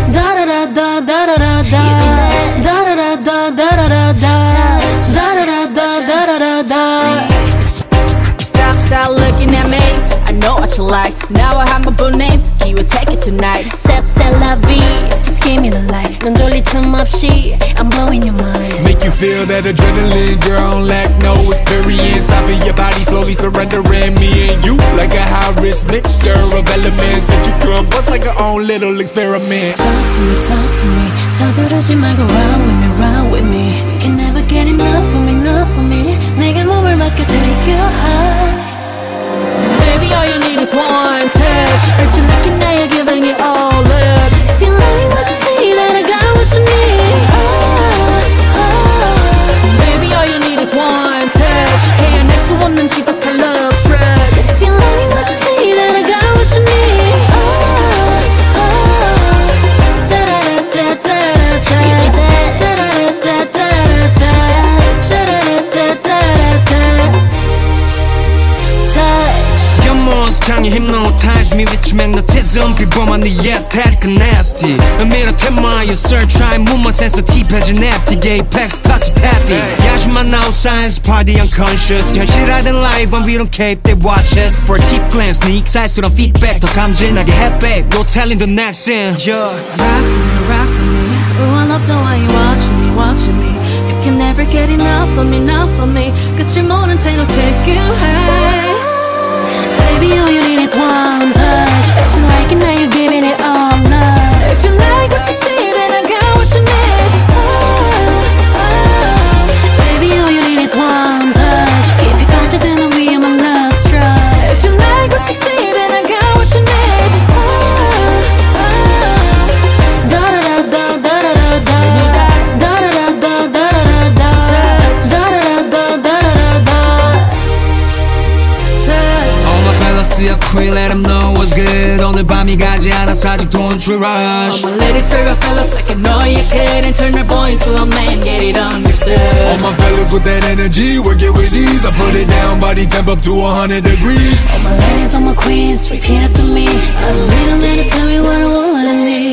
da da da da da da da da da da da da da da da da da da. Stop looking at me. I know what you like. Now I have my full name. You will take it tonight. C'est la vie. Just give me the light. 넌 돌릴 틈 없이 I'm blowing your mind. Make you feel that adrenaline, girl. Don't lack no experience. I feel your body slowly surrendering me and you like a high risk mixture of elements that you could bust like our own little experiment. Talk to me. 서두르지 말고 run with me, run with me. You can never get enough of me, enough of me. 내게 몸을 맡겨 take you high. Baby, all you need is one touch. Aren't you lucky now you're giving it all up? If you like what you see, then I got what you need. Baby, all you need is one touch. 헤어낼 수 없는 지독한 love struck. If you like what you see, then I got what you need. Da da da da da da da da da touch. Your moves can you hypnotize me with your magnetism. 비범한 네 aesthetic nasty. 의미로 테마 you search try movement sensitive해진 앱틱 apex touch tapping. 야심한 outside party unconscious. 현실화된 live when we don't cape they watch us. For a deep glance 네 익살스러운 feedback 더 감질나게 해 babe. No telling the next thing. Rock with me. Ooh, I love the way you watching me. You can never get enough of me, enough of me. 끝을 모른 채로 take you high. Baby, all you need is one touch. She like it now, you're giving it all up. If you like what you see, then I got what you need. Baby, all you need is one touch. 깊이 빠져드는 위험한 love struck. If you like what you see, then I got what you need. Da da da da da da da da da da da da da da da. All my fellas see a queen let them know what's good. 오늘 밤이 가지 않아서 아직 don't you rush. All my ladies favorite fellas like I know you could. And turn her boy into a man, get it understood. All my fellas with that energy, work it with ease. I put it down, body temp up to 100 degrees. All my ladies, all my queens, repeat after me. I don't need a man to tell me what I want and need.